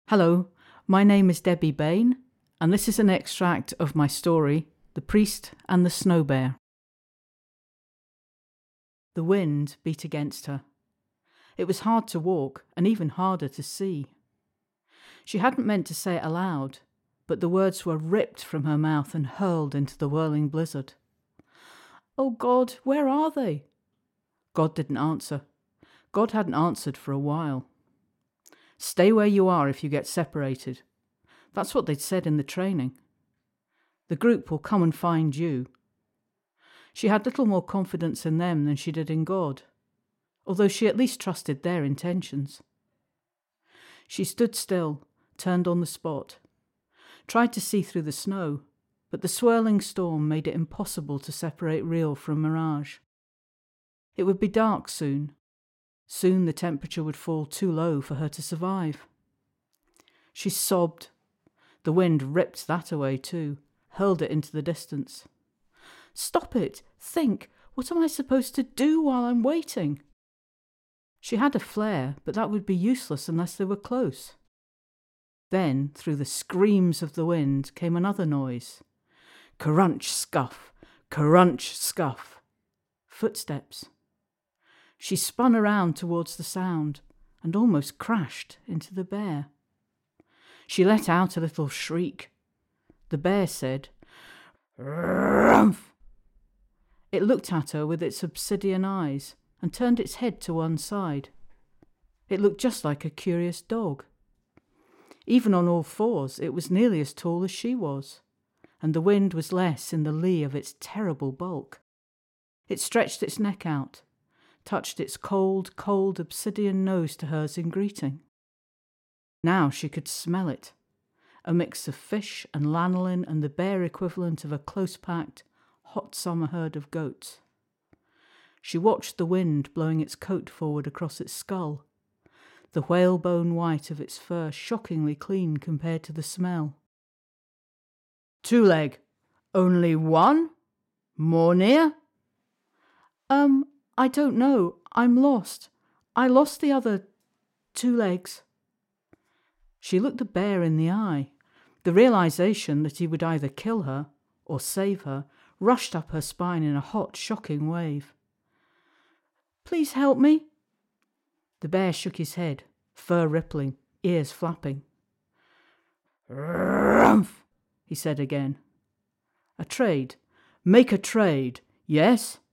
Hello, my name is Debbie Bain, and this is an extract of my story, The Priest and the Snow Bear. The wind beat against her. It was hard to walk, and even harder to see. She hadn't meant to say it aloud, but the words were ripped from her mouth and hurled into the whirling blizzard. Oh God, where are they? God didn't answer. God hadn't answered for a while. Stay where you are if you get separated. That's what they'd said in the training. The group will come and find you. She had little more confidence in them than she did in God, although she at least trusted their intentions. She stood still, turned on the spot, tried to see through the snow, but the swirling storm made it impossible to separate real from mirage. It would be dark soon. Soon the temperature would fall too low for her to survive. She sobbed. The wind ripped that away too, hurled it into the distance. Stop it! Think! What am I supposed to do while I'm waiting? She had a flare, but that would be useless unless they were close. Then, through the screams of the wind, came another noise. Crunch, scuff, crunch, scuff. Footsteps. She spun around towards the sound and almost crashed into the bear. She let out a little shriek. The bear said, "Rumph!" It looked at her with its obsidian eyes and turned its head to one side. It looked just like a curious dog. Even on all fours, it was nearly as tall as she was, and the wind was less in the lee of its terrible bulk. It stretched its neck out, touched its cold, cold obsidian nose to hers in greeting. Now she could smell it, a mix of fish and lanolin and the bare equivalent of a close-packed, hot summer herd of goats. She watched the wind blowing its coat forward across its skull, the whalebone white of its fur shockingly clean compared to the smell. "Two-leg, only one? More near?" I don't know. I'm lost. I lost the other 2 legs. She looked the bear in the eye. The realization that he would either kill her or save her rushed up her spine in a hot, shocking wave. "Please help me." The bear shook his head, fur rippling, ears flapping. "Rumph," he said again. "A trade. Make a trade. Yes?"